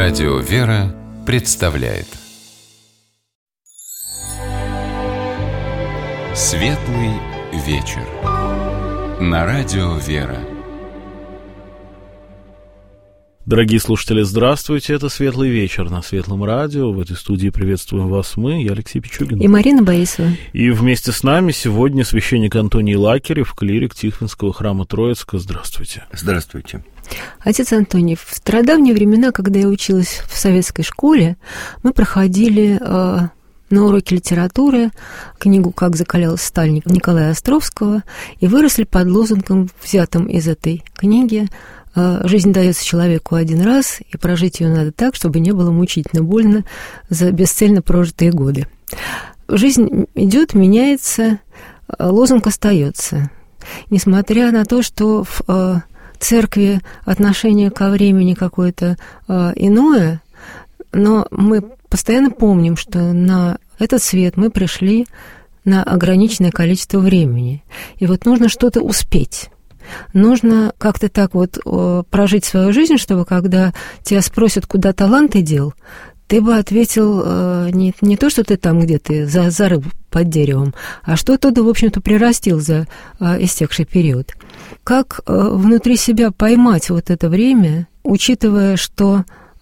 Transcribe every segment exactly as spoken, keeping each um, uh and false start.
Радио «Вера» представляет Светлый вечер на Радио «Вера». Дорогие слушатели, здравствуйте, это «Светлый вечер» на Светлом радио. В этой студии приветствуем вас мы, я Алексей Пичугин. И Марина Борисова. И вместе с нами сегодня священник Антоний Лакерев, клирик Тихвинского храма Троицка. Здравствуйте. Здравствуйте. Отец Антоний, в стародавние времена, когда я училась в советской школе, мы проходили э, на уроке литературы книгу «Как закалялась сталь» Николая Островского и выросли под лозунгом, взятым из этой книги: «Жизнь дается человеку один раз, и прожить ее надо так, чтобы не было мучительно больно за бесцельно прожитые годы». Жизнь идет, меняется, лозунг остается. Несмотря на то, что в церкви отношение ко времени какое-то иное, но мы постоянно помним, что на этот свет мы пришли на ограниченное количество времени. И вот нужно что-то успеть. Нужно как-то так вот прожить свою жизнь, чтобы когда тебя спросят, куда талант дел, ты бы ответил не, не то, что ты там где-то за, за рыбу под деревом, а что оттуда, в общем-то, прирастил за истекший период. Как внутри себя поймать вот это время, учитывая, что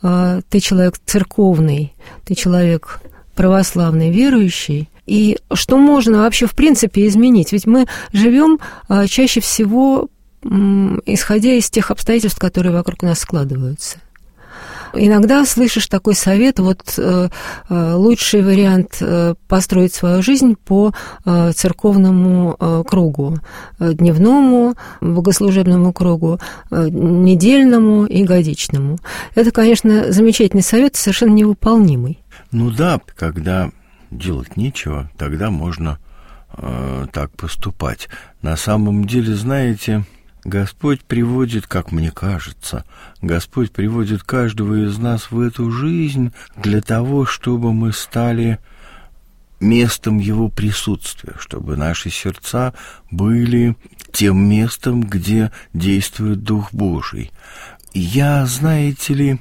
ты человек церковный, ты человек православный, верующий, и что можно вообще в принципе изменить? Ведь мы живем чаще всего исходя из тех обстоятельств, которые вокруг нас складываются. Иногда слышишь такой совет: вот э, лучший вариант э, построить свою жизнь по э, церковному э, кругу, э, дневному, богослужебному кругу, э, недельному и годичному. Это, конечно, замечательный совет, совершенно невыполнимый. Ну да, когда делать нечего, тогда можно э, так поступать. На самом деле, знаете, Господь приводит, как мне кажется, Господь приводит каждого из нас в эту жизнь для того, чтобы мы стали местом Его присутствия, чтобы наши сердца были тем местом, где действует Дух Божий. Я, знаете ли,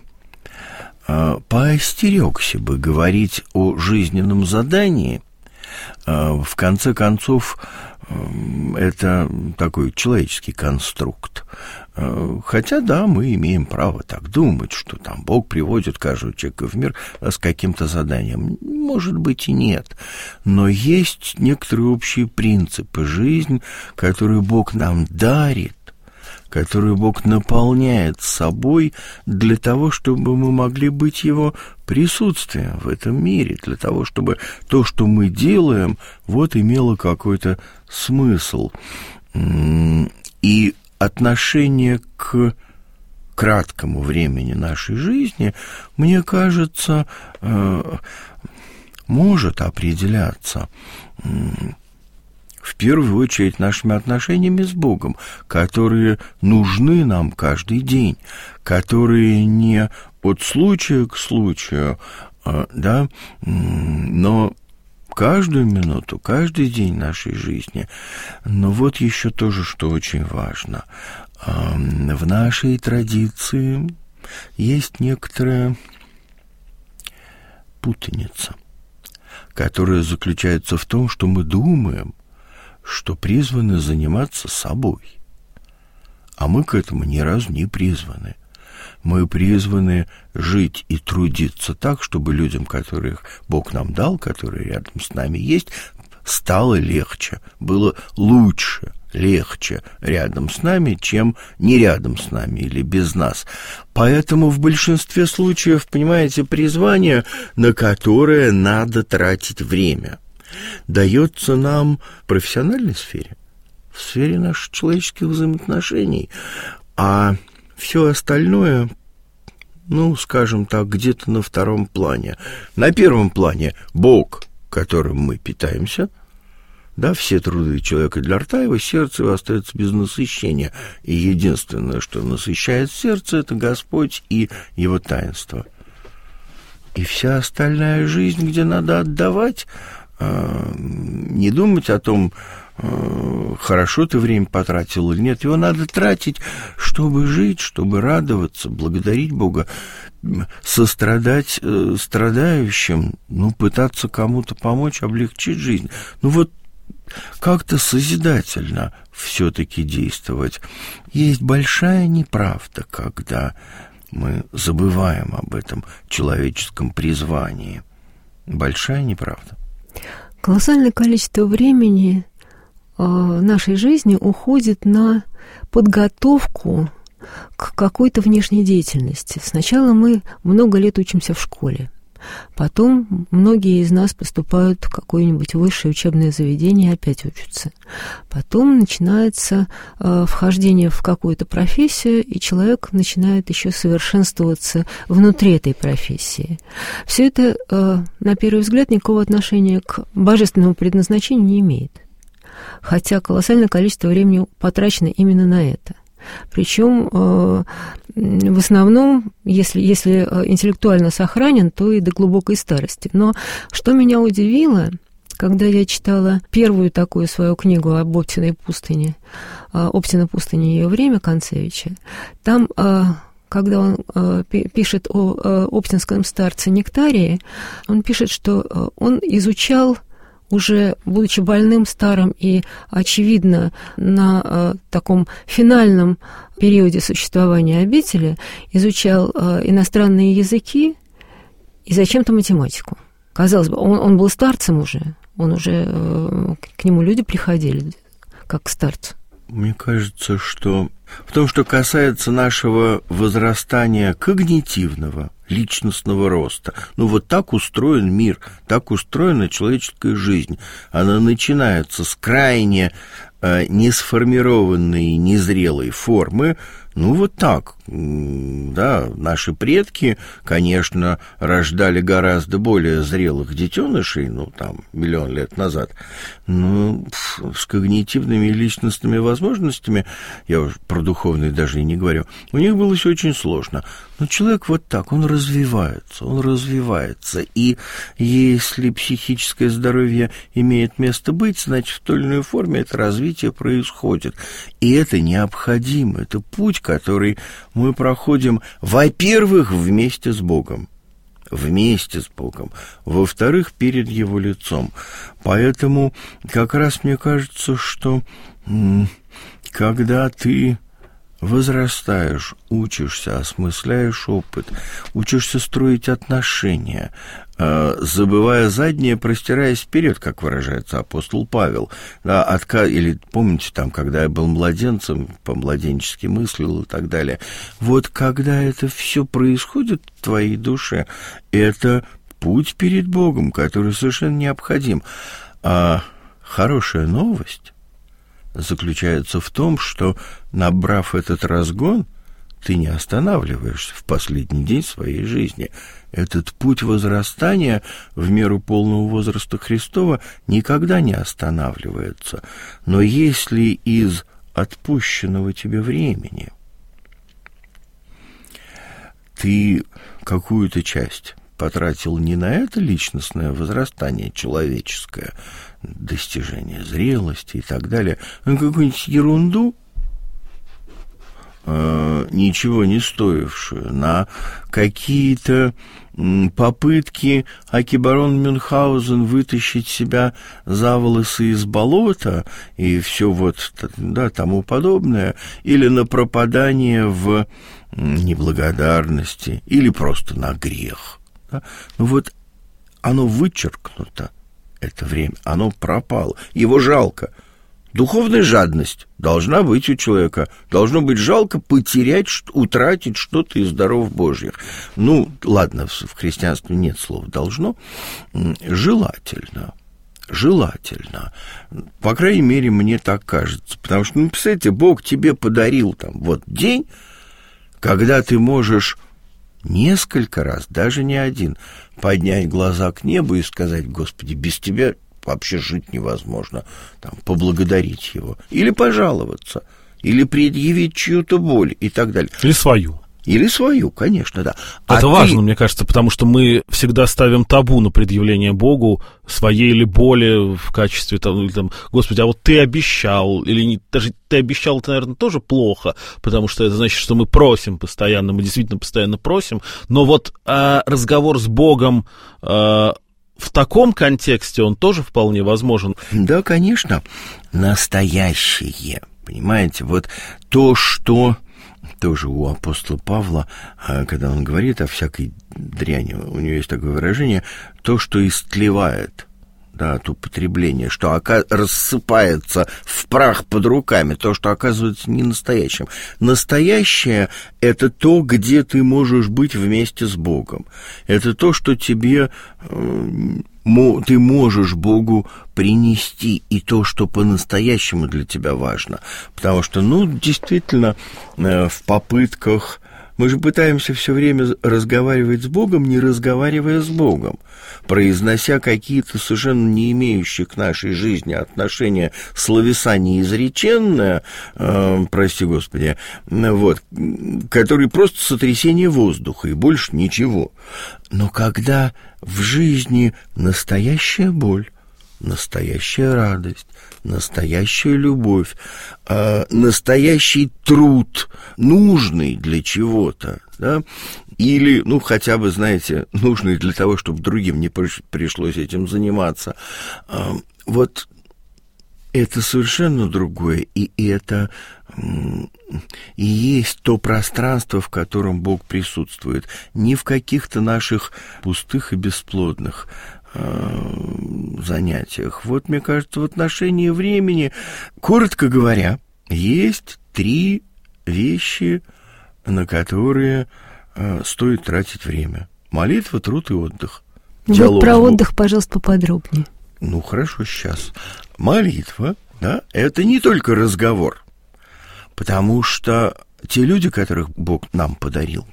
поостерегся бы говорить о жизненном задании. В конце концов, это такой человеческий конструкт. Хотя, да, мы имеем право так думать, что там Бог приводит каждого человека в мир с каким-то заданием. Может быть и нет. Но есть некоторые общие принципы жизни, которые Бог нам дарит, которую Бог наполняет собой для того, чтобы мы могли быть Его присутствием в этом мире, для того, чтобы то, что мы делаем, вот имело какой-то смысл. И отношение к краткому времени нашей жизни, мне кажется, может определяться в первую очередь нашими отношениями с Богом, которые нужны нам каждый день, которые не от случая к случаю, да, но каждую минуту, каждый день нашей жизни. Но вот еще тоже, что очень важно. В нашей традиции есть некоторая путаница, которая заключается в том, что мы думаем, что призваны заниматься собой. А мы к этому ни разу не призваны. Мы призваны жить и трудиться так, чтобы людям, которых Бог нам дал, которые рядом с нами есть, стало легче, было лучше, легче рядом с нами, чем не рядом с нами или без нас. Поэтому в большинстве случаев, понимаете, призвание, на которое надо тратить время, дается нам в профессиональной сфере, в сфере наших человеческих взаимоотношений, а все остальное, ну, скажем так, где-то на втором плане. На первом плане Бог, которым мы питаемся, да, все труды человека для рта его, сердце его остается без насыщения, и единственное, что насыщает сердце, это Господь и Его таинство. И вся остальная жизнь, где надо отдавать, не думать о том, э, хорошо ты время потратил или нет. Его надо тратить, чтобы жить, чтобы радоваться, благодарить Бога, сострадать э, страдающим, ну, пытаться кому-то помочь, облегчить жизнь. Ну, вот как-то созидательно все-таки действовать. Есть большая неправда, когда мы забываем об этом человеческом призвании. Большая неправда. Колоссальное количество времени э, нашей жизни уходит на подготовку к какой-то внешней деятельности. Сначала мы много лет учимся в школе. Потом многие из нас поступают в какое-нибудь высшее учебное заведение и опять учатся. Потом начинается э, вхождение в какую-то профессию, и человек начинает еще совершенствоваться внутри этой профессии. Все это, э, на первый взгляд, никакого отношения к божественному предназначению не имеет. Хотя колоссальное количество времени потрачено именно на это. Причем э, в основном, если, если интеллектуально сохранен, то и до глубокой старости. Но что меня удивило, когда я читала первую такую свою книгу об Оптиной пустыне, «Оптина пустыня и ее время» Концевича, там, когда он пишет о оптинском старце Нектарии, он пишет, что он изучал, уже будучи больным, старым и, очевидно, на э, таком финальном периоде существования обители, изучал э, иностранные языки и зачем-то математику. Казалось бы, он, он был старцем уже, он уже, э, к нему люди приходили, как к старцу. Мне кажется, что в том, что касается нашего возрастания когнитивного, личностного роста, ну вот так устроен мир, так устроена человеческая жизнь. Она начинается с крайне э, несформированной, незрелой формы. Ну, вот так, да, наши предки, конечно, рождали гораздо более зрелых детенышей, ну, там, миллион лет назад, но с когнитивными и личностными возможностями, я уж про духовные даже и не говорю, у них было все очень сложно. Но человек вот так, он развивается, он развивается, и если психическое здоровье имеет место быть, значит, в той или иной форме это развитие происходит. И это необходимо, это путь, который мы проходим, во-первых, вместе с Богом, вместе с Богом, во-вторых, перед Его лицом. Поэтому как раз мне кажется, что м- когда ты возрастаешь, учишься, осмысляешь опыт, учишься строить отношения, э, забывая заднее, простираясь вперед, как выражается апостол Павел. Да, отка... Или помните, там, когда я был младенцем, по-младенчески мыслил и так далее. Вот когда это все происходит в твоей душе, это путь перед Богом, который совершенно необходим. А хорошая новость заключается в том, что, набрав этот разгон, ты не останавливаешься в последний день своей жизни. Этот путь возрастания в меру полного возраста Христова никогда не останавливается. Но если из отпущенного тебе времени ты какую-то часть потратил не на это личностное возрастание человеческое, достижение зрелости и так далее, а на какую-нибудь ерунду, э, ничего не стоившую, на какие-то м, попытки Акибарон Мюнхгаузен вытащить себя за волосы из болота и все вот, да, тому подобное, или на пропадание в неблагодарности, или просто на грех. Да? Ну вот оно вычеркнуто, это время, оно пропало, его жалко. Духовная жадность должна быть у человека, должно быть жалко потерять, утратить что-то из даров Божьих. Ну, ладно, в христианстве нет слова «должно», желательно. Желательно. По крайней мере, мне так кажется. Потому что, ну, представляете, Бог тебе подарил там вот день, когда ты можешь несколько раз, даже не один, поднять глаза к небу и сказать: «Господи, без тебя вообще жить невозможно», там, поблагодарить его, или пожаловаться, или предъявить чью-то боль и так далее. Или свою. Или свою, конечно, да. Это а важно, ты... мне кажется, потому что мы всегда ставим табу на предъявление Богу своей или боли в качестве, там, или, там, Господи, а вот ты обещал, или не, даже ты обещал, это, наверное, тоже плохо, потому что это значит, что мы просим постоянно, мы действительно постоянно просим, но вот а, разговор с Богом а, в таком контексте, он тоже вполне возможен. Да, конечно, настоящее, понимаете, вот то, что... Тоже у апостола Павла, когда он говорит о всякой дряни, у него есть такое выражение, то, что истлевает, да, от употребления, что ока- рассыпается в прах под руками, то, что оказывается не настоящим. Настоящее — это то, где ты можешь быть вместе с Богом. Это то, что тебе... Э- ты можешь Богу принести, и то, что по-настоящему для тебя важно. Потому что, ну, действительно, в попытках... Мы же пытаемся все время разговаривать с Богом, не разговаривая с Богом, произнося какие-то совершенно не имеющие к нашей жизни отношения словеса неизреченные, э, прости Господи, вот, которые просто сотрясение воздуха и больше ничего. Но когда в жизни настоящая боль, настоящая радость, настоящая любовь, э, настоящий труд, нужный для чего-то, да, или, ну, хотя бы, знаете, нужный для того, чтобы другим не пришлось этим заниматься. Э, вот это совершенно другое, и это и есть то пространство, в котором Бог присутствует, не в каких-то наших пустых и бесплодных занятиях. Вот, мне кажется, в отношении времени, коротко говоря, есть три вещи, на которые э, стоит тратить время. Молитва, труд и отдых. Вот про отдых, пожалуйста, поподробнее. Ну, хорошо, сейчас. Молитва, да, это не только разговор, потому что те люди, которых Бог нам подарил,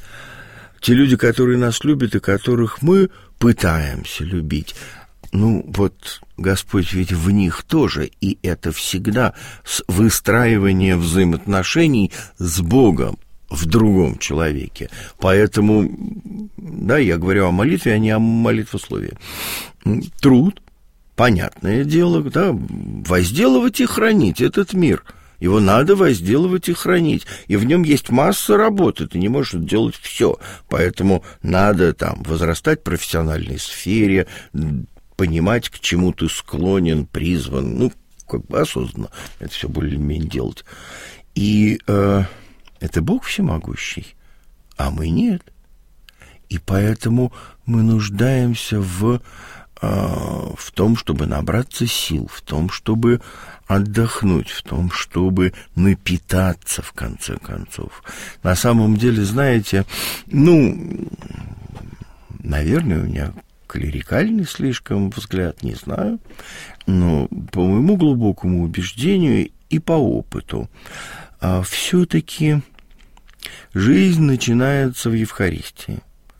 те люди, которые нас любят и которых мы пытаемся любить, ну, вот Господь ведь в них тоже, и это всегда выстраивание взаимоотношений с Богом в другом человеке. Поэтому, да, я говорю о молитве, а не о молитвословии. Труд, понятное дело, да, возделывать и хранить этот мир. Его надо возделывать и хранить. И в нем есть масса работы. Ты не можешь делать все. Поэтому надо там возрастать в профессиональной сфере, понимать, к чему ты склонен, призван. Ну, как бы осознанно это все более-менее делать. И э, это Бог всемогущий, а мы нет. И поэтому мы нуждаемся в, э, в том, чтобы набраться сил, в том, чтобы отдохнуть, в том, чтобы напитаться, в конце концов. На самом деле, знаете, ну, наверное, у меня клерикальный слишком взгляд, не знаю, но по моему глубокому убеждению и по опыту, а все-таки жизнь начинается в Евхаристии.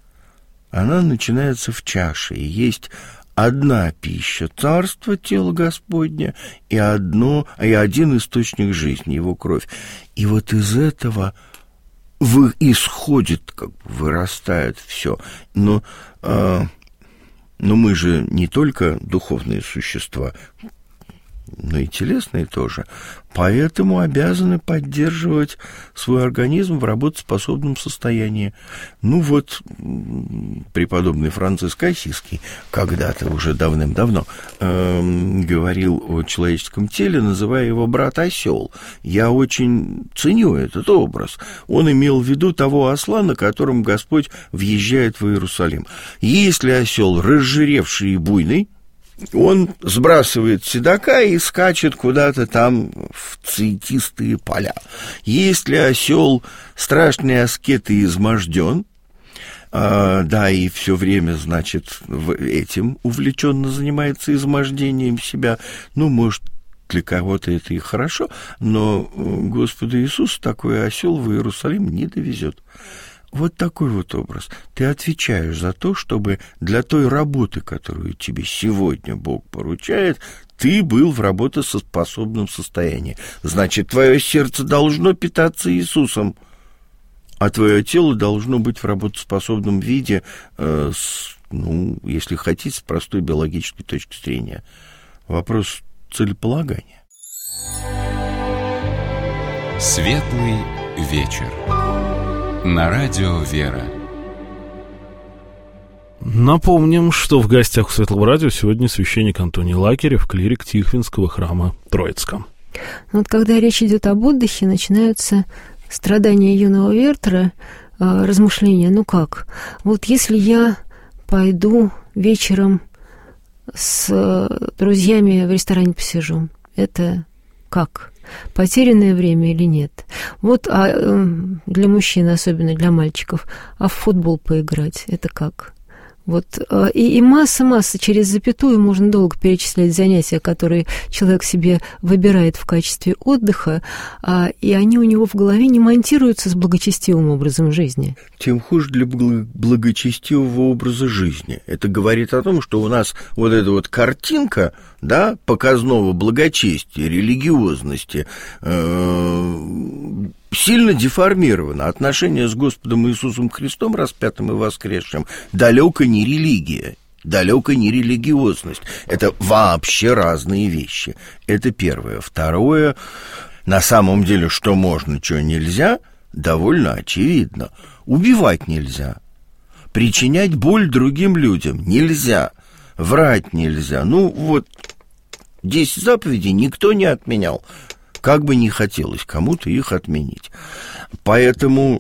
Она начинается в чаше, и есть одна пища — царство, тело Господня, и, одно, и один источник жизни, его кровь. И вот из этого вы, исходит, как бы вырастает все. Но, э, но мы же не только духовные существа, но и телесные тоже. Поэтому обязаны поддерживать свой организм в работоспособном состоянии. Ну вот, преподобный Франциск Ассизский когда-то, уже давным-давно, э, говорил о человеческом теле, называя его брат-осел. Я очень ценю этот образ. Он имел в виду того осла, на котором Господь въезжает в Иерусалим. Если осел разжиревший и буйный, он сбрасывает седока и скачет куда-то там в цветистые поля. Если осел страшный аскет и изможден, а, да, и все время, значит, этим увлеченно занимается измождением себя, ну, может, для кого-то это и хорошо, но Господу Иисусу такой осел в Иерусалим не довезет. Вот такой вот образ. Ты отвечаешь за то, чтобы для той работы, которую тебе сегодня Бог поручает, ты был в работоспособном состоянии. Значит, твое сердце должно питаться Иисусом. а твое тело должно быть в работоспособном виде, э, с, ну, если хотите, с простой биологической точки зрения. Вопрос целеполагания. Светлый вечер. На радио «Вера». Напомним, что в гостях у Светлого радио сегодня священник Антоний Лакерев, клирик Тихвинского храма Троицком. Вот когда речь идет об отдыхе, начинаются страдания юного Вертера, размышления. Ну как? Вот если я пойду вечером с друзьями в ресторане посижу, это как? Потерянное время или нет? Вот а для мужчин, особенно для мальчиков, а в футбол поиграть, это как? Вот, и, и масса-масса, через запятую можно долго перечислять занятия, которые человек себе выбирает в качестве отдыха, а, и они у него в голове не монтируются с благочестивым образом жизни. Тем хуже для благочестивого образа жизни. Это говорит о том, что у нас вот эта вот картинка, да, показного благочестия, религиозности, э- сильно деформировано. Отношение с Господом Иисусом Христом, распятым и воскресшим, далеко не религия, далеко не религиозность. Это вообще разные вещи. Это первое. Второе, на самом деле, что можно, что нельзя, довольно очевидно. Убивать нельзя, причинять боль другим людям нельзя, врать нельзя. Ну, вот, десять заповедей никто не отменял. Как бы не хотелось кому-то их отменить. Поэтому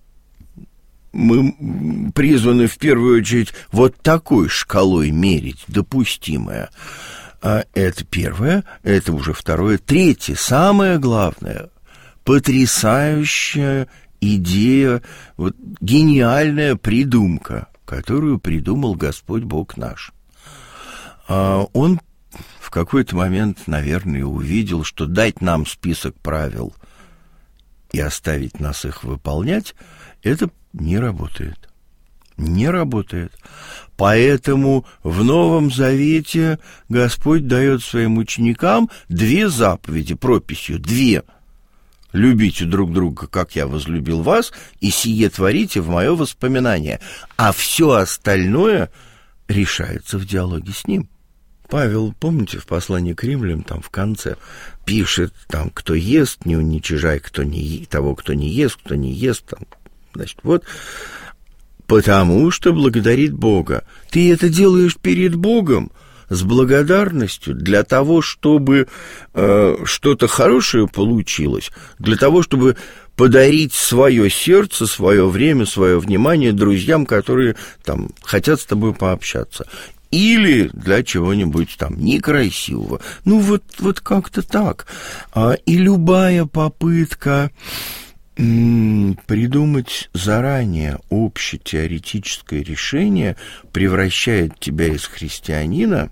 мы призваны в первую очередь вот такой шкалой мерить допустимое. Это первое, это уже второе. Третье, самое главное, потрясающая идея, вот, гениальная придумка, которую придумал Господь Бог наш. Он в какой-то момент, наверное, увидел, что дать нам список правил и оставить нас их выполнять, это не работает. Не работает. Поэтому в Новом Завете Господь дает своим ученикам две заповеди, прописью, две. Любите друг друга, как я возлюбил вас, и сие творите в мое воспоминание. А все остальное решается в диалоге с ним. Павел, помните, в послании к римлянам, там в конце, пишет, там, кто ест, не уничижай кто не, того, кто не ест, кто не ест, там, значит, вот, потому что благодарит Бога. Ты это делаешь перед Богом с благодарностью для того, чтобы э, что-то хорошее получилось, для того, чтобы подарить свое сердце, свое время, свое внимание друзьям, которые там хотят с тобой пообщаться. Или для чего-нибудь там некрасивого. Ну, вот, вот как-то так. И любая попытка м- придумать заранее общетеоретическое решение превращает тебя из христианина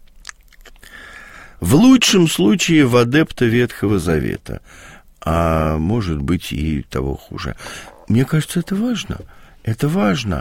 в лучшем случае в адепта Ветхого Завета, а может быть и того хуже. Мне кажется, это важно. Это важно.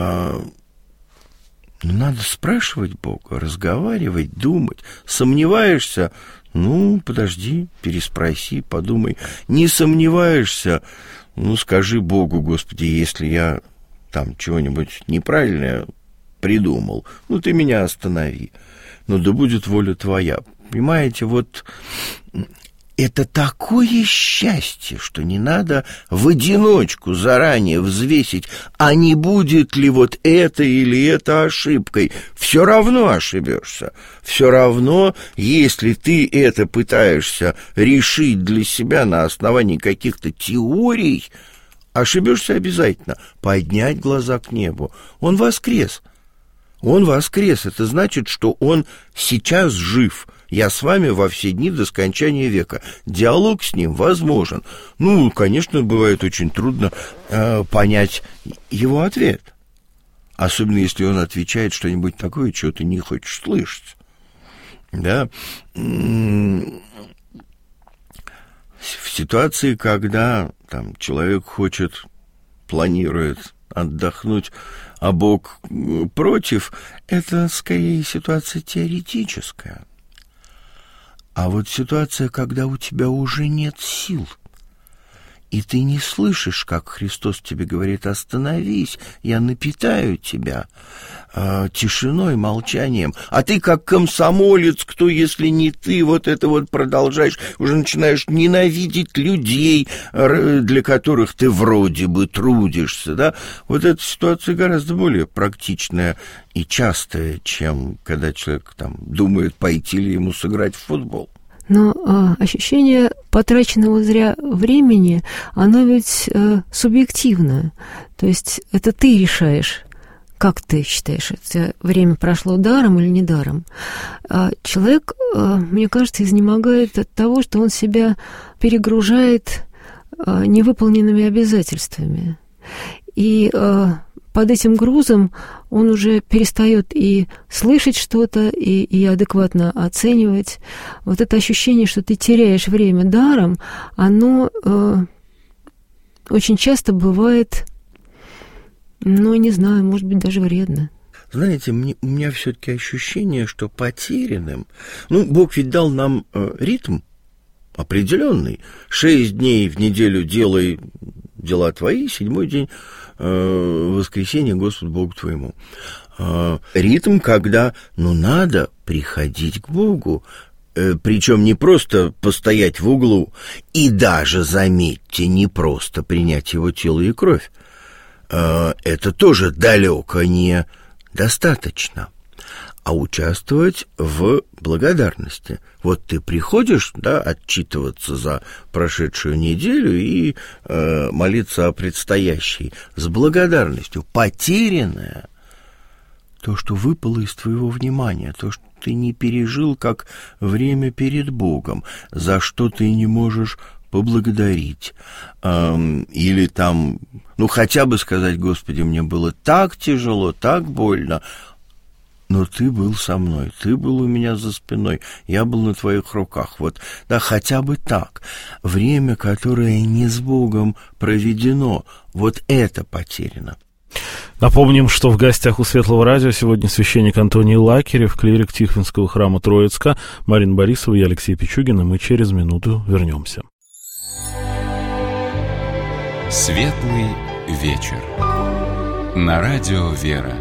Но надо спрашивать Бога, разговаривать, думать. Сомневаешься? Ну, подожди, переспроси, подумай. Не сомневаешься? Ну, скажи Богу: Господи, если я там чего-нибудь неправильное придумал, ну, ты меня останови. Ну, да будет воля твоя. Понимаете, вот это такое счастье, что не надо в одиночку заранее взвесить, а не будет ли вот это или это ошибкой. Все равно ошибешься. Все равно, если ты это пытаешься решить для себя на основании каких-то теорий, ошибешься обязательно. Поднять глаза к небу. Он воскрес. Он воскрес. Это значит, что он сейчас жив. Я с вами во все дни до скончания века. Диалог с ним возможен. Ну, конечно, бывает очень трудно э, понять его ответ. Особенно, если он отвечает что-нибудь такое, чего ты не хочешь слышать. Да? В ситуации, когда там человек хочет, планирует отдохнуть, а Бог против, это скорее ситуация теоретическая. А вот ситуация, когда у тебя уже нет сил, и ты не слышишь, как Христос тебе говорит: остановись, я напитаю тебя э, тишиной, молчанием. А ты как комсомолец, кто, если не ты, вот это вот продолжаешь, уже начинаешь ненавидеть людей, для которых ты вроде бы трудишься, да? Вот эта ситуация гораздо более практичная и частая, чем когда человек там думает, пойти ли ему сыграть в футбол. Но а, ощущение потраченного зря времени, оно ведь а, субъективно. То есть это ты решаешь, как ты считаешь, это время прошло даром или не даром. А человек, а, мне кажется, изнемогает от того, что он себя перегружает а, невыполненными обязательствами. И а, под этим грузом он уже перестает и слышать что-то, и, и адекватно оценивать. Вот это ощущение, что ты теряешь время даром, оно э, очень часто бывает, ну, не знаю, может быть, даже вредно. Знаете, мне, у меня все-таки ощущение, что потерянным... Ну, Бог ведь дал нам э, ритм определенный. Шесть дней в неделю делай дела твои, седьмой день э, воскресенье Господу Богу твоему. Э, ритм, когда, ну, надо приходить к Богу, э, причем не просто постоять в углу, и даже, заметьте, не просто принять его тело и кровь. Э, это тоже далеко не достаточно. А участвовать в благодарности. Вот ты приходишь, да, отчитываться за прошедшую неделю и э, молиться о предстоящей с благодарностью. Потерянное, то, что выпало из твоего внимания, то, что ты не пережил как время перед Богом, за что ты не можешь поблагодарить, эм, или там, ну, хотя бы сказать: Господи, мне было так тяжело, так больно, но ты был со мной, ты был у меня за спиной, я был на твоих руках. Вот, да, хотя бы так. Время, которое не с Богом проведено, вот это потеряно. Напомним, что в гостях у Светлого радио сегодня священник Антоний Лакерев, клирик Тихвинского храма Троицка, Марина Борисова и Алексей Пичугин. И мы через минуту вернемся. Светлый вечер. На радио «Вера».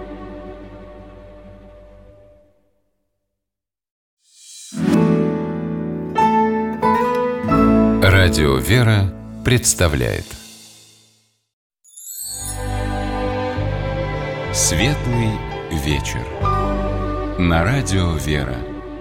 Радио «Вера» представляет Светлый вечер. На радио «Вера».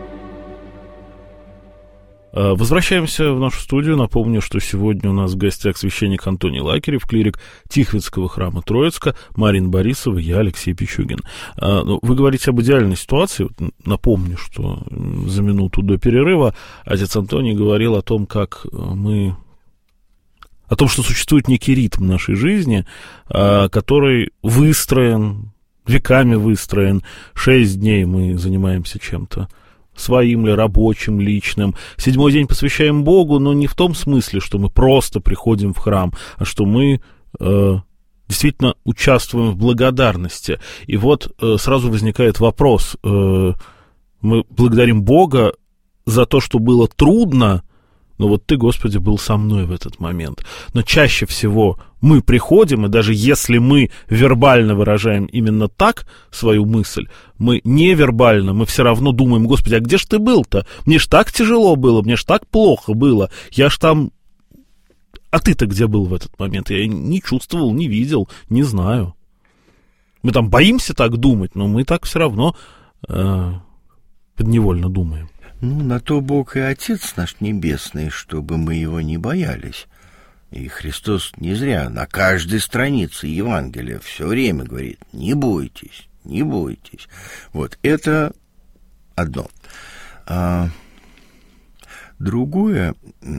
Возвращаемся в нашу студию. Напомню, что сегодня у нас в гостях священник Антоний Лакерев, клирик Тихвинского храма Троицка, Марина Борисова и я, Алексей Пичугин. Вы говорите об идеальной ситуации. Напомню, что за минуту до перерыва отец Антоний говорил о том, как мы... о том, что существует некий ритм нашей жизни, который выстроен, веками выстроен. Шесть дней мы занимаемся чем-то своим ли, рабочим, личным. Седьмой день посвящаем Богу, но не в том смысле, что мы просто приходим в храм, а что мы э, действительно участвуем в благодарности. И вот э, сразу возникает вопрос. Э, мы благодарим Бога за то, что было трудно, но вот ты, Господи, был со мной в этот момент. Но чаще всего мы приходим, и даже если мы вербально выражаем именно так свою мысль, мы невербально, мы все равно думаем: Господи, а где ж ты был-то? Мне ж так тяжело было, мне ж так плохо было, я ж там... А ты-то где был в этот момент? Я не чувствовал, не видел, не знаю. Мы там боимся так думать, но мы так все равно э, подневольно думаем. Ну, на то Бог и Отец наш Небесный, чтобы мы его не боялись. И Христос не зря на каждой странице Евангелия все время говорит: не бойтесь, не бойтесь. Вот это одно. А другое,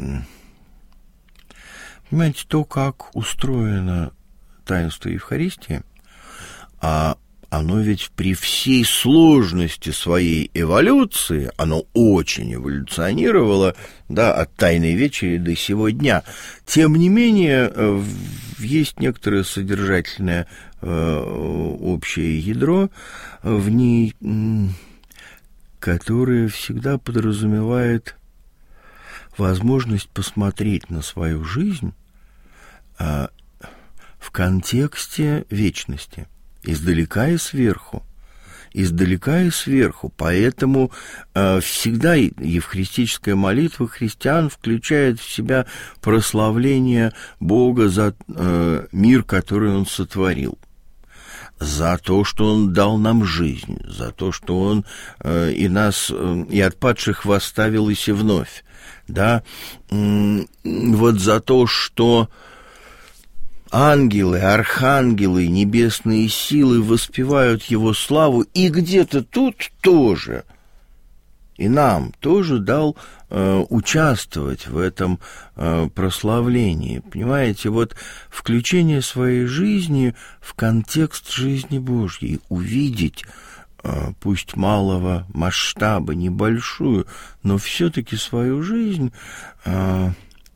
понимаете, то, как устроено таинство Евхаристии, а оно ведь при всей сложности своей эволюции, оно очень эволюционировало, да, от Тайной Вечери до сего дня. Тем не менее, есть некоторое содержательное э, общее ядро в ней, которое всегда подразумевает возможность посмотреть на свою жизнь а, в контексте вечности, издалека и сверху. Издалека и сверху. Поэтому э, всегда евхаристическая молитва христиан включает в себя прославление Бога за э, мир, который Он сотворил, за то, что Он дал нам жизнь, за то, что Он э, и нас, э, и от падших восставил и се вновь, да, э, вот за то, что ангелы, архангелы, небесные силы воспевают Его славу, и где-то тут тоже, и нам тоже дал э, участвовать в этом э, прославлении. Понимаете, вот включение своей жизни в контекст жизни Божьей, увидеть, э, пусть малого масштаба, небольшую, но все-таки свою жизнь э,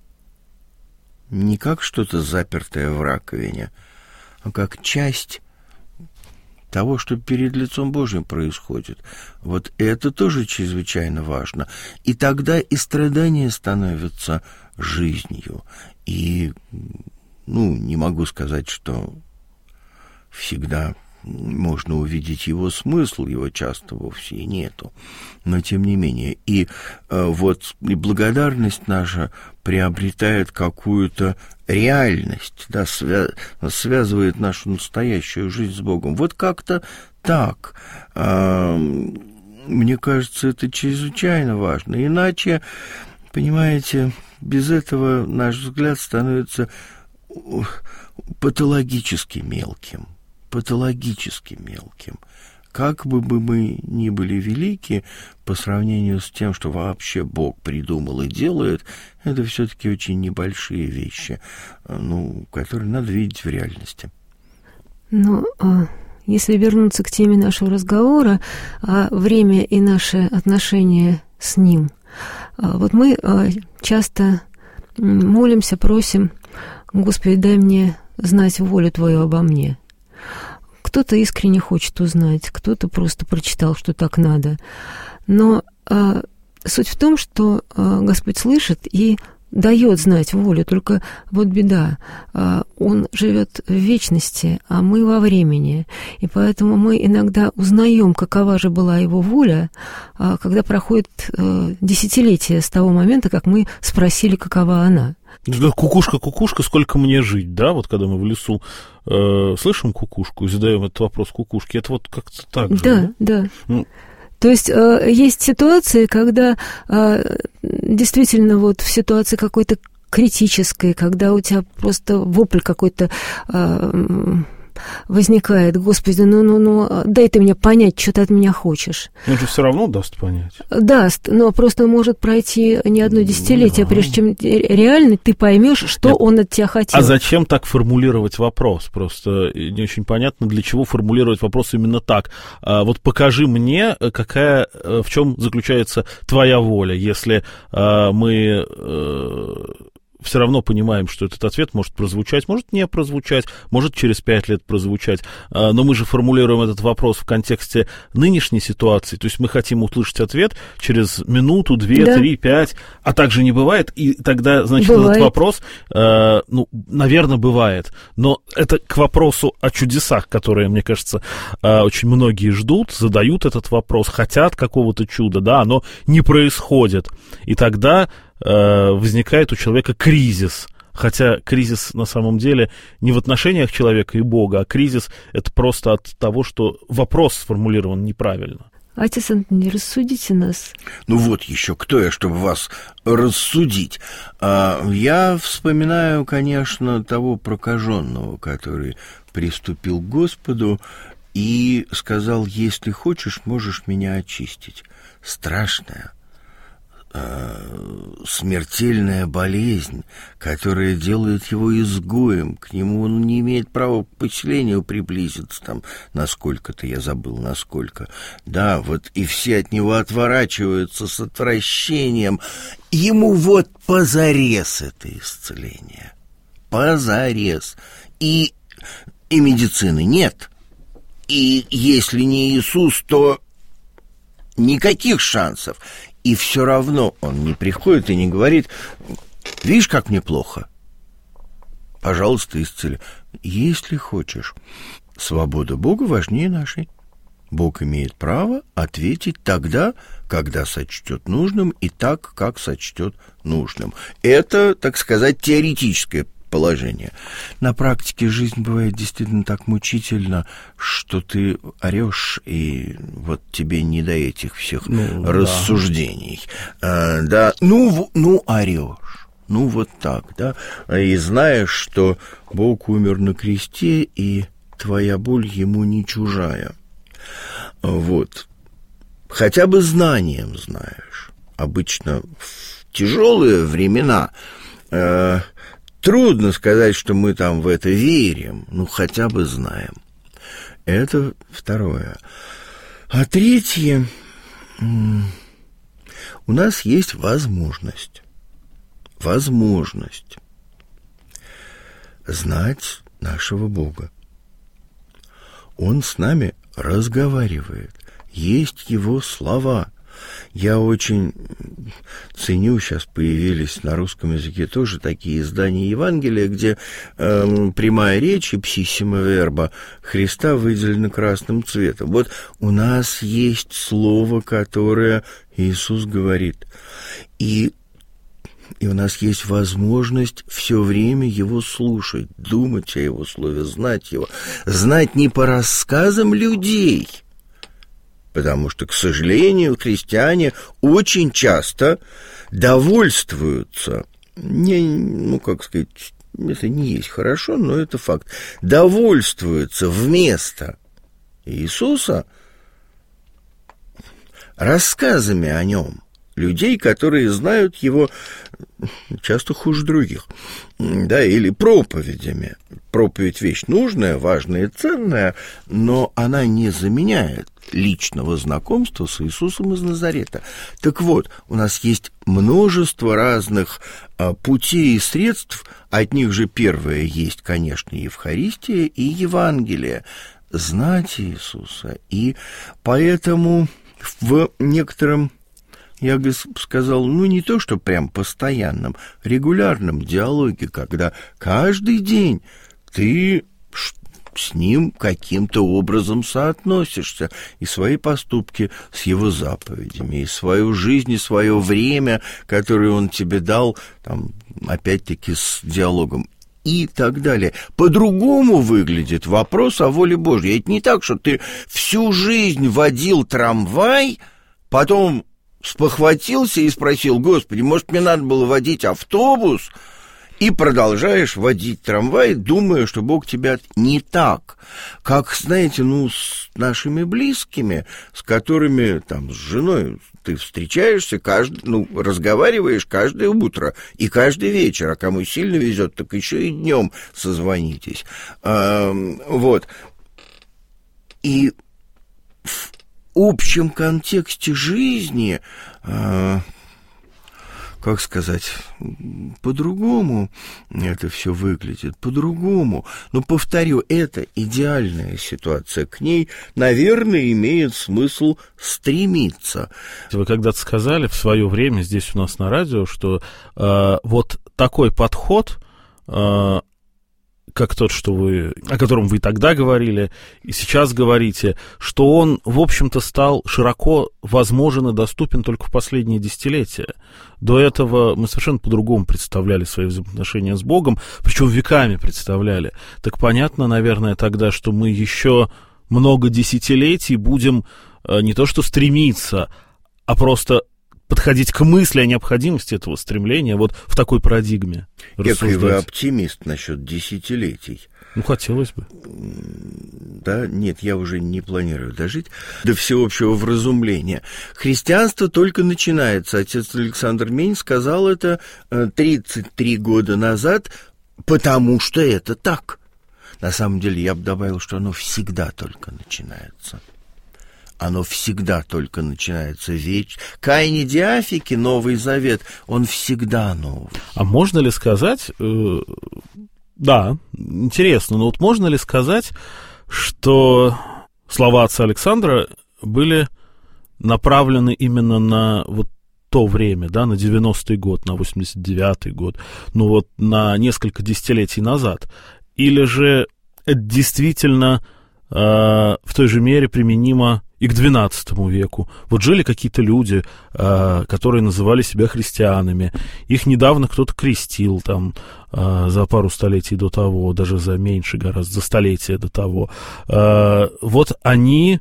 не как что-то запертое в раковине, а как часть того, что перед лицом Божьим происходит. Вот это тоже чрезвычайно важно. И тогда и страдания становятся жизнью. И, ну, не могу сказать, что всегда можно увидеть его смысл, его часто вовсе и нету. Но тем не менее. И э, вот и благодарность наша приобретает какую-то реальность, да, свя- связывает нашу настоящую жизнь с Богом. Вот как-то так. Э, мне кажется, это чрезвычайно важно. Иначе, понимаете, без этого наш взгляд становится патологически мелким. патологически мелким. Как бы мы ни были велики по сравнению с тем, что вообще Бог придумал и делает, это все-таки очень небольшие вещи, ну, которые надо видеть в реальности. Ну, если вернуться к теме нашего разговора, время и наши отношения с Ним, вот мы часто молимся, просим: Господи, дай мне знать волю Твою обо мне. Кто-то искренне хочет узнать, кто-то просто прочитал, что так надо. Но э, суть в том, что э, Господь слышит и дает знать волю, только вот беда. Э, он живет в вечности, а мы во времени. И поэтому мы иногда узнаем, какова же была Его воля, э, когда проходит э, десятилетие с того момента, как мы спросили, какова она. Кукушка, кукушка, сколько мне жить, да? Вот когда мы в лесу э, слышим кукушку и задаем этот вопрос кукушке, это вот как-то так же. Да, да. да. Ну. То есть э, есть ситуации, когда э, действительно вот в ситуации какой-то критической, когда у тебя просто вопль какой-то э, возникает: Господи, ну, ну, ну, дай ты мне понять, что ты от меня хочешь. Он же все равно даст понять. Даст, но просто может пройти не одно десятилетие, да, прежде чем реально ты поймешь, что Нет. он от тебя хотел. А зачем так формулировать вопрос? Просто не очень понятно, для чего формулировать вопрос именно так. А вот покажи мне, какая, в чем заключается твоя воля, если а, мы... А, все равно понимаем, что этот ответ может прозвучать, может не прозвучать, может через пять лет прозвучать, но мы же формулируем этот вопрос в контексте нынешней ситуации, то есть мы хотим услышать ответ через минуту, две, да. три, пять, а так же не бывает, и тогда, значит, бывает. Этот вопрос, ну, наверное, бывает, но это к вопросу о чудесах, которые, мне кажется, очень многие ждут, задают этот вопрос, хотят какого-то чуда, да, оно не происходит, и тогда возникает у человека кризис. Хотя кризис на самом деле не в отношениях человека и Бога, а кризис это просто от того, что вопрос сформулирован неправильно. Отец Антоний, рассудите нас. Ну вот еще кто я, чтобы вас рассудить. Я вспоминаю, конечно, того прокаженного, который приступил к Господу и сказал: если хочешь, можешь меня очистить. Страшная, смертельная болезнь, которая делает его изгоем, к нему он не имеет права к поселению приблизиться, там, насколько-то, я забыл, насколько, да, вот, и все от него отворачиваются с отвращением, ему вот позарез это исцеление, позарез, и, и медицины нет, и если не Иисус, то никаких шансов. И все равно он не приходит и не говорит: видишь, как мне плохо. пожалуйста, исцели. Если хочешь, свобода Бога важнее нашей. Бог имеет право ответить тогда, когда сочтет нужным, и так, как сочтет нужным. Это, так сказать, теоретическое положение. На практике жизнь бывает действительно так мучительно, что ты орешь, и вот тебе не до этих всех ну, рассуждений. Да, а, да. Ну, ну, орешь. Ну, вот так, да. И знаешь, что Бог умер на кресте, и твоя боль ему не чужая. Вот. Хотя бы знанием знаешь. Обычно в тяжелые времена э, трудно сказать, что мы там в это верим, ну, хотя бы знаем. Это второе. А третье, у нас есть возможность, возможность знать нашего Бога. Он с нами разговаривает, есть его слова. Я очень ценю, сейчас появились на русском языке тоже такие издания Евангелия, где э, прямая речь, ипсиссима верба, Христа выделена красным цветом. Вот у нас есть слово, которое Иисус говорит, и, и у нас есть возможность все время его слушать, думать о его слове, знать его, знать не по рассказам людей. Потому что, к сожалению, христиане очень часто довольствуются, не, ну, как сказать, это не есть хорошо, но это факт, довольствуются вместо Иисуса рассказами о нем людей, которые знают его часто хуже других, да, или проповедями. Проповедь — вещь нужная, важная и ценная, но она не заменяет личного знакомства с Иисусом из Назарета. Так вот, у нас есть множество разных а, путей и средств, от них же первое есть, конечно, Евхаристия и Евангелие, знать Иисуса. И поэтому в некотором, я бы сказал, ну, не то, что прям постоянном, регулярном диалоге, когда каждый день ты с ним каким-то образом соотносишься, и свои поступки с его заповедями, и свою жизнь, и свое время, которое он тебе дал, там, опять-таки, с диалогом, и так далее. По-другому выглядит вопрос о воле Божьей. Это не так, что ты всю жизнь водил трамвай, потом спохватился и спросил: Господи, может, мне надо было водить автобус? И продолжаешь водить трамвай, думая, что Бог тебя... Не так. Как, знаете, ну, с нашими близкими, с которыми, там, с женой ты встречаешься, каждый, ну, разговариваешь каждое утро и каждый вечер, а кому сильно везет, так еще и днем созвонитесь. А, вот. И в общем контексте жизни... А, как сказать, по-другому это все выглядит, по-другому. Но, повторю, это идеальная ситуация. К ней, наверное, имеет смысл стремиться. Вы когда-то сказали в свое время здесь у нас на радио, что э, вот такой подход, э, как тот, что вы, о котором вы тогда говорили, и сейчас говорите, что он, в общем-то, стал широко возможен и доступен только в последние десятилетия. До этого мы совершенно по-другому представляли свои взаимоотношения с Богом, причем веками представляли. Так понятно, наверное, тогда, что мы еще много десятилетий будем не то что стремиться, а просто... подходить к мысли о необходимости этого стремления вот в такой парадигме. Какой вы оптимист насчет десятилетий. Ну, хотелось бы. Да, нет, я уже не планирую дожить до всеобщего вразумления. Христианство только начинается. Отец Александр Мень сказал это тридцать три года назад, потому что это так. На самом деле, я бы добавил, что оно всегда только начинается. Оно всегда только начинается. Ведь Каини Диафики, Новый Завет, он всегда новый. А можно ли сказать, э, да, интересно, но вот можно ли сказать, что слова отца Александра были направлены именно на вот то время, да, на девяностый год, на восемьдесят девятый год, ну вот на несколько десятилетий назад? Или же это действительно э, в той же мере применимо и к двенадцатому веку? Вот жили какие-то люди, э, которые называли себя христианами, их недавно кто-то крестил там э, за пару столетий до того, даже за меньше гораздо, за столетия до того. Э, вот они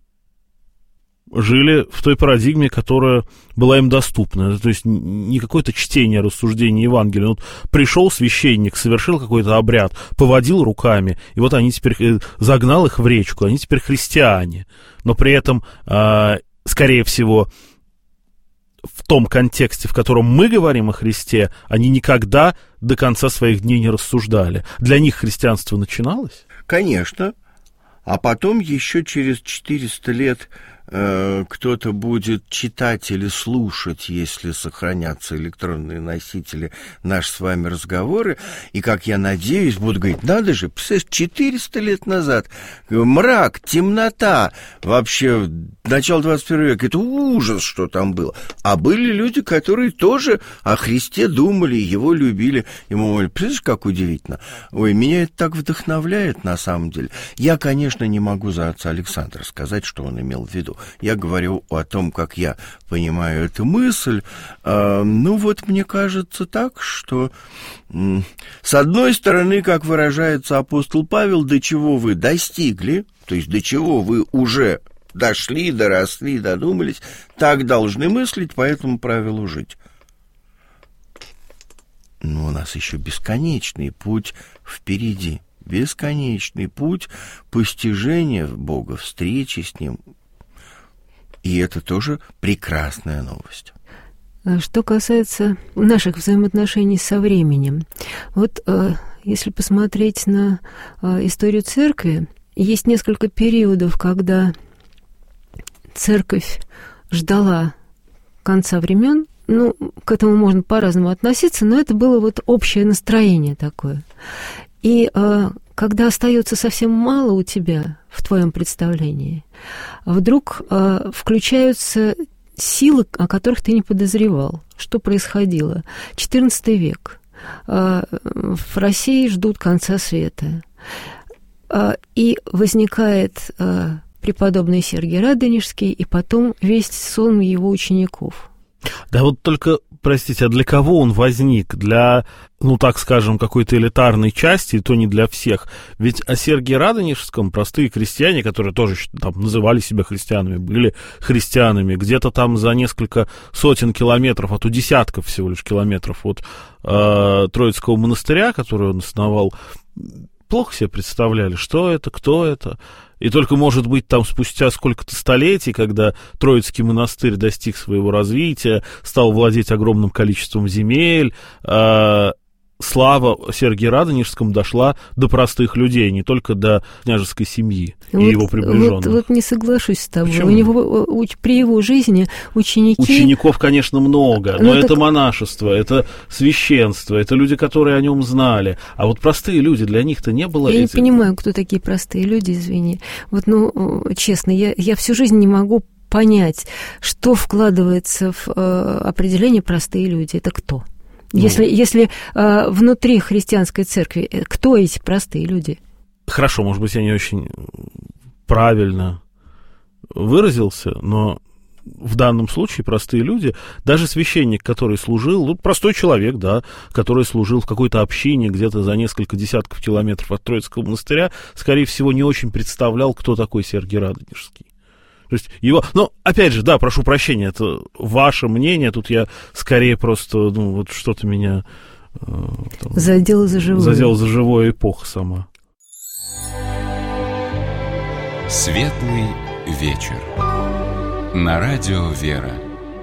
жили в той парадигме, которая была им доступна. То есть не какое-то чтение, рассуждение Евангелия. Вот пришел священник, совершил какой-то обряд, поводил руками, и вот они теперь, загнал их в речку, они теперь христиане. Но при этом, скорее всего, в том контексте, в котором мы говорим о Христе, они никогда до конца своих дней не рассуждали. Для них христианство начиналось? Конечно. А потом еще через четыреста лет э, кто-то будет читать или слушать, если сохранятся электронные носители, наши с вами разговоры, и, как я надеюсь, будут говорить: надо же, представляешь, четыреста лет назад мрак, темнота, вообще начало двадцать первого века, это ужас, что там было. А были люди, которые тоже о Христе думали, его любили, ему говорили: представляешь, как удивительно. Ой, меня это так вдохновляет, на самом деле. Я, конечно, не могу за отца Александра сказать, что он имел в виду. Я говорю о том, как я понимаю эту мысль. А, ну вот, мне кажется так, что м- с одной стороны, как выражается апостол Павел, до чего вы достигли, то есть до чего вы уже дошли, доросли, додумались, так должны мыслить, по этому правилу жить. Но у нас еще бесконечный путь впереди. Бесконечный путь постижения Бога, встречи с Ним. И это тоже прекрасная новость. Что касается наших взаимоотношений со временем, вот э, если посмотреть на э, историю церкви, есть несколько периодов, когда церковь ждала конца времен. Ну, к этому можно по-разному относиться, но это было вот общее настроение такое. И э, когда остается совсем мало у тебя в твоем представлении, вдруг э, включаются силы, о которых ты не подозревал. Что происходило? четырнадцатый век. Э, в России ждут конца света. Э, и возникает э, преподобный Сергий Радонежский, и потом весь сон его учеников. Да вот только, простите, а для кого он возник? Для, ну так скажем, какой-то элитарной части, и то не для всех. Ведь о Сергии Радонежском простые крестьяне, которые тоже там называли себя христианами, были христианами, где-то там за несколько сотен километров, а то десятков всего лишь километров от э, Троицкого монастыря, который он основал, плохо себе представляли, что это, кто это. И только, может быть, там спустя сколько-то столетий, когда Троицкий монастырь достиг своего развития, стал владеть огромным количеством земель, э, слава о Сергии Радонежском дошла до простых людей, не только до княжеской семьи вот, и его приближенных. Вот, вот не соглашусь с тобой. Почему? У него, у, при его жизни ученики... Учеников, конечно, много, но, но это так... монашество, это священство, это люди, которые о нем знали. А вот простые люди, для них-то не было... Я этих... не понимаю, кто такие простые люди, извини. Вот, ну, честно, я, я всю жизнь не могу понять, что вкладывается в э, определение «простые люди». Это кто? Если, ну, если э, внутри христианской церкви, кто эти простые люди? Хорошо, может быть, я не очень правильно выразился, но в данном случае простые люди, даже священник, который служил, ну, простой человек, да, который служил в какой-то общине где-то за несколько десятков километров от Троицкого монастыря, скорее всего, не очень представлял, кто такой Сергий Радонежский. То есть его, ну, опять же, да, прошу прощения, это ваше мнение, тут я скорее просто, ну, вот что-то меня... Э, там, задел за живое. Задел за живое эпоха сама. Светлый вечер. На радио «Вера».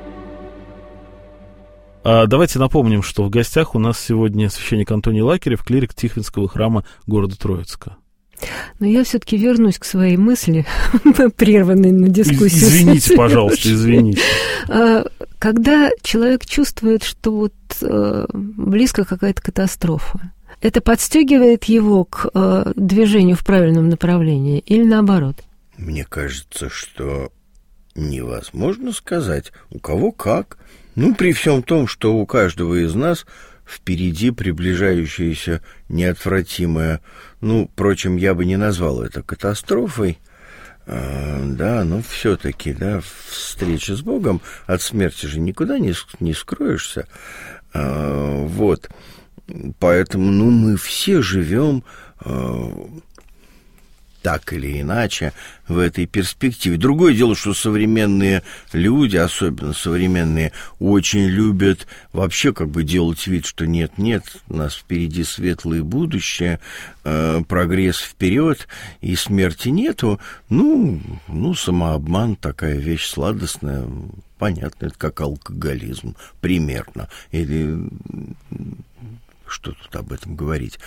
А давайте напомним, что в гостях у нас сегодня священник Антоний Лакерев, клирик Тихвинского храма города Троицка. Но я все-таки вернусь к своей мысли, прерванной на дискуссию. Извините, пожалуйста, извините. Когда человек чувствует, что вот близко какая-то катастрофа, это подстегивает его к движению в правильном направлении или наоборот? Мне кажется, что невозможно сказать, у кого как. Ну, при всем том, что у каждого из нас впереди приближающаяся неотвратимая, ну, впрочем, я бы не назвал это катастрофой, а, да, но все-таки, да, встреча с Богом, от смерти же никуда не, не скроешься, а, вот, поэтому, ну, мы все живем а, так или иначе в этой перспективе. Другое дело, что современные люди, особенно современные, очень любят вообще как бы делать вид, что нет-нет, у нас впереди светлое будущее, э, прогресс вперед, и смерти нету. Ну, ну, самообман такая вещь сладостная, понятно, это как алкоголизм, примерно. Или что тут об этом говорить?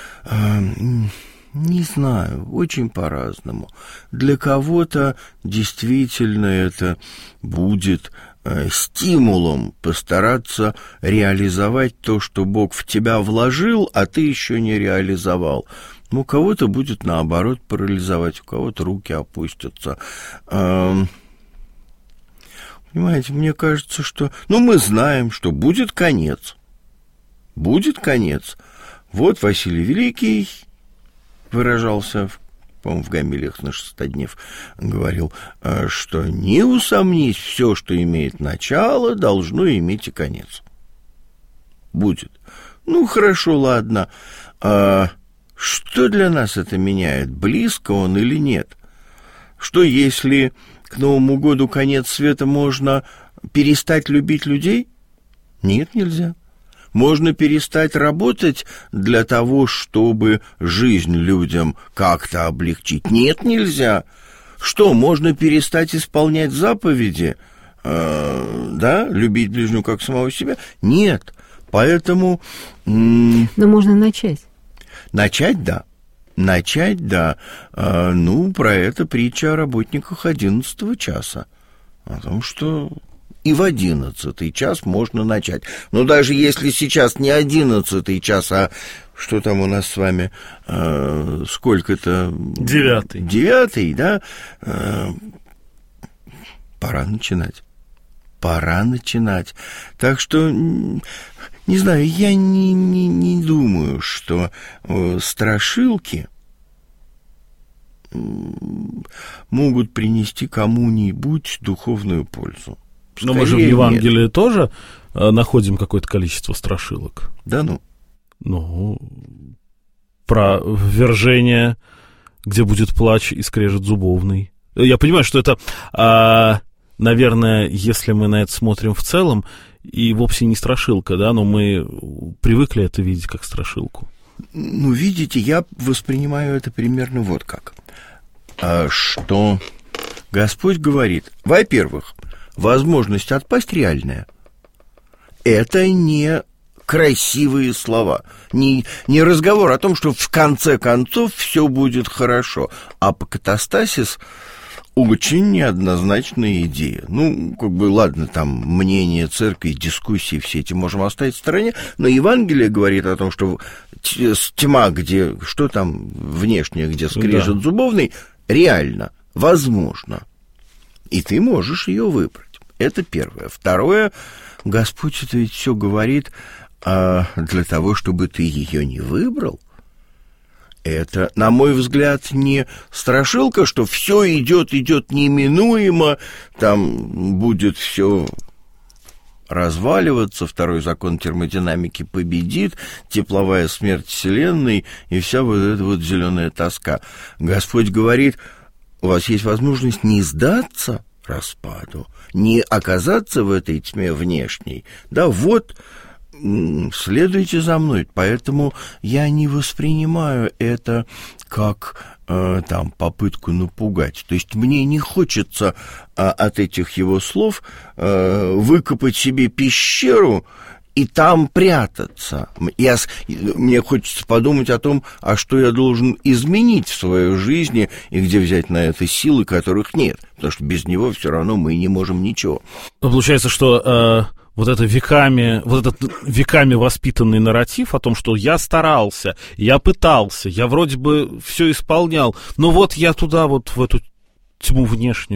Не знаю, очень по-разному. Для кого-то действительно это будет э, стимулом постараться реализовать то, что Бог в тебя вложил, а ты еще не реализовал. Ну, у кого-то будет, наоборот, парализовать, у кого-то руки опустятся. Э, понимаете, мне кажется, что... Ну, мы знаем, что будет конец. Будет конец. Вот Василий Великий... выражался, по-моему, в гамилиях на шестоднев, говорил, что не усомнись, все, что имеет начало, должно иметь и конец. Будет. Ну, хорошо, ладно. А что для нас это меняет? Близко он или нет? Что, если к Новому году конец света, можно перестать любить людей? Нет, нельзя. Можно перестать работать для того, чтобы жизнь людям как-то облегчить? Нет, нельзя. Что, можно перестать исполнять заповеди? Э, да, любить ближнего как самого себя? Нет. Поэтому... М- Но можно начать. Начать, да. Начать, да. Э, ну, про это притча о работниках одиннадцатого часа. О том, что... И в одиннадцатый час можно начать. Но даже если сейчас не одиннадцатый час, а что там у нас с вами, э, сколько-то... Девятый. Девятый, да? Э, пора начинать. Пора начинать. Так что, не знаю, я не, не, не думаю, что э, страшилки могут принести кому-нибудь духовную пользу. Но мы же в Евангелии нет. тоже э, находим какое-то количество страшилок. Да ну? Ну, про ввержение, где будет плач и скрежет зубовный. Я понимаю, что это, э, наверное, если мы на это смотрим в целом, и вовсе не страшилка, да, но мы привыкли это видеть как страшилку. Ну, видите, я воспринимаю это примерно вот как. А, что Господь говорит, во-первых, возможность отпасть реальная. Это не красивые слова, не, не разговор о том, что в конце концов все будет хорошо, а апокатастасис очень неоднозначная идея. Ну, как бы, ладно, там мнение церкви, дискуссии, все эти можем оставить в стороне, но Евангелие говорит о том, что тьма, где, что там внешнее, где скрежет да. зубовный, реально, возможно. И ты можешь ее выбрать. Это первое. Второе, Господь это ведь все говорит а, для того, чтобы ты ее не выбрал. Это, на мой взгляд, не страшилка, что все идет, идет неминуемо, там будет все разваливаться, второй закон термодинамики победит, тепловая смерть Вселенной и вся вот эта вот зеленая тоска. Господь говорит, у вас есть возможность не сдаться распаду, не оказаться в этой тьме внешней. Да, вот, следуйте за мной. Поэтому я не воспринимаю это как э, там попытку напугать. То есть мне не хочется э, от этих его слов э, выкопать себе пещеру и там прятаться. Я, мне хочется подумать о том, а что я должен изменить в своей жизни, и где взять на это силы, которых нет. Потому что без него все равно мы не можем ничего. Получается, что э, вот это веками, вот этот веками воспитанный нарратив о том, что я старался, я пытался, я вроде бы все исполнял, но вот я туда вот в эту тьму внешнюю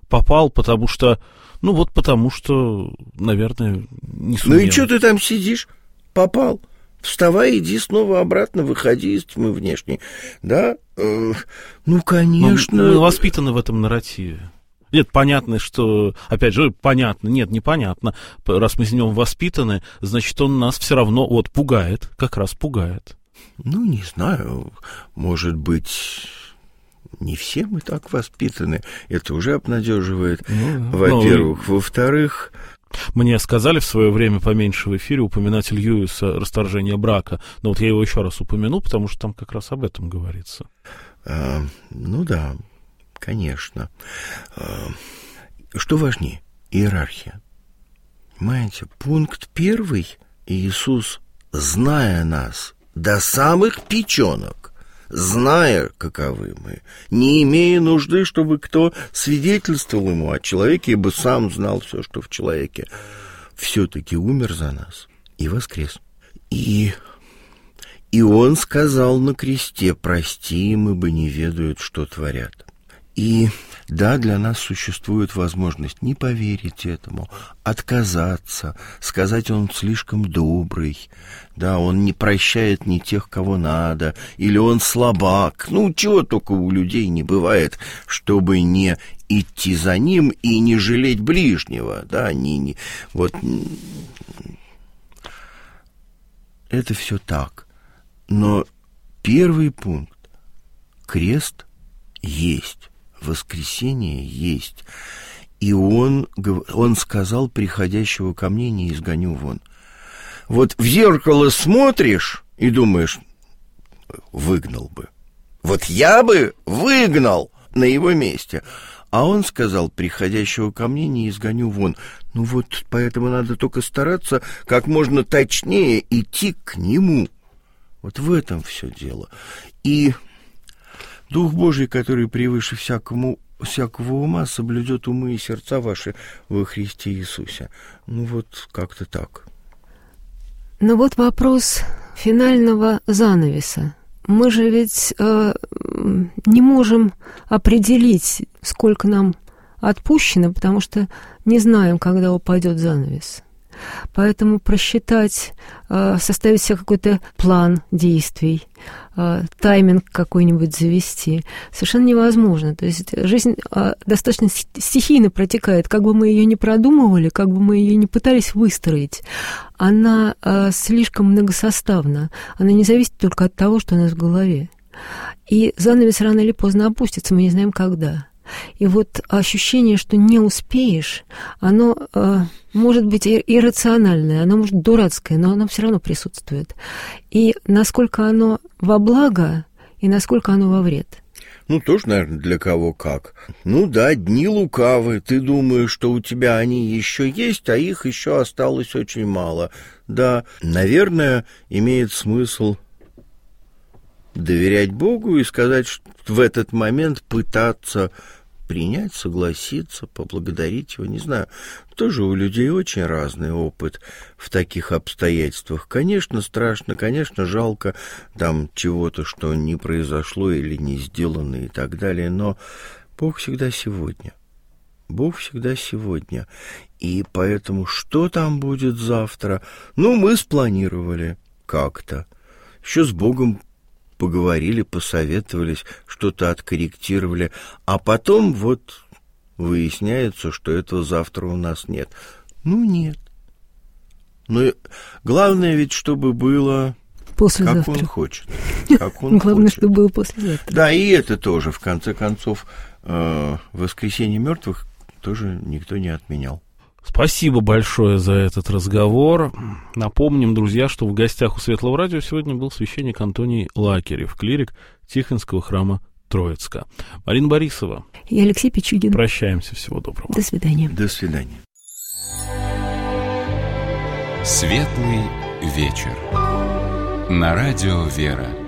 попал, потому что, ну вот потому что, наверное, не сумел. Ну и что ты там сидишь? Попал. Вставай, иди снова обратно, выходи из тьмы внешней. Да? Э, ну, конечно. Мы, мы воспитаны в этом нарративе. Нет, понятно, что, опять же, понятно, нет, непонятно. Раз мы с ним воспитаны, значит, он нас все равно вот пугает, как раз пугает. Ну, не знаю, может быть, не все мы так воспитаны. Это уже обнадеживает, ну, во-первых. Ну, во-вторых... Мне сказали в свое время поменьше в эфире упоминать Льюиса «Расторжение брака». Но вот я его еще раз упомяну, потому что там как раз об этом говорится. А, ну да, конечно. А, что важнее? Иерархия. Понимаете, пункт первый. Иисус, зная нас до самых печенок, зная, каковы мы, не имея нужды, чтобы кто свидетельствовал ему о человеке, ибо сам знал все, что в человеке, все-таки умер за нас и воскрес. И, и он сказал на кресте: прости им, ибо не ведают, что творят. И да, для нас существует возможность не поверить этому, отказаться, сказать: он слишком добрый, да, он не прощает ни тех, кого надо, или он слабак. Ну, чего только у людей не бывает, чтобы не идти за ним и не жалеть ближнего, да, не, не, вот, это все так. Но первый пункт — крест есть. Воскресение есть. И он, он сказал: приходящего ко мне не изгоню вон. Вот в зеркало смотришь и думаешь: выгнал бы. Вот я бы выгнал на его месте. А он сказал: приходящего ко мне не изгоню вон. Ну вот поэтому надо только стараться как можно точнее идти к нему. Вот в этом все дело. И Дух Божий, который превыше всякому, всякого ума, соблюдет умы и сердца ваши во Христе Иисусе. Ну вот как-то так. Но вот вопрос финального занавеса. Мы же ведь э, не можем определить, сколько нам отпущено, потому что не знаем, когда упадет занавес. Поэтому просчитать, составить себе какой-то план действий, тайминг какой-нибудь завести совершенно невозможно. То есть жизнь достаточно стихийно протекает. Как бы мы ее ни продумывали, как бы мы ее ни пытались выстроить, она слишком многосоставна. Она не зависит только от того, что у нас в голове. И занавес рано или поздно опустится, мы не знаем когда. И вот ощущение, что не успеешь, оно э, может быть иррациональное, оно может быть дурацкое, но оно все равно присутствует. И насколько оно во благо, и насколько оно во вред. Ну, тоже, наверное, для кого как. Ну да, дни лукавы, ты думаешь, что у тебя они еще есть, а их еще осталось очень мало. Да, наверное, имеет смысл доверять Богу и сказать, что в этот момент пытаться принять, согласиться, поблагодарить его, не знаю. Тоже у людей очень разный опыт в таких обстоятельствах. Конечно, страшно, конечно, жалко там чего-то, что не произошло или не сделано и так далее, но Бог всегда сегодня. Бог всегда сегодня. И поэтому что там будет завтра? Ну, мы спланировали как-то. Еще с Богом поговорили, посоветовались, что-то откорректировали, а потом вот выясняется, что этого завтра у нас нет. Ну, нет. Но главное ведь, чтобы было послезавтра. Как он хочет. Как он главное, хочет. чтобы было послезавтра. Да, и это тоже, в конце концов, воскресенье мертвых тоже никто не отменял. Спасибо большое за этот разговор. Напомним, друзья, что в гостях у Светлого Радио сегодня был священник Антоний Лакерев, клирик Тихвинского храма Троицка. Марина Борисова. И Алексей Пичугин. Прощаемся. Всего доброго. До свидания. До свидания. Светлый вечер. На радио «Вера».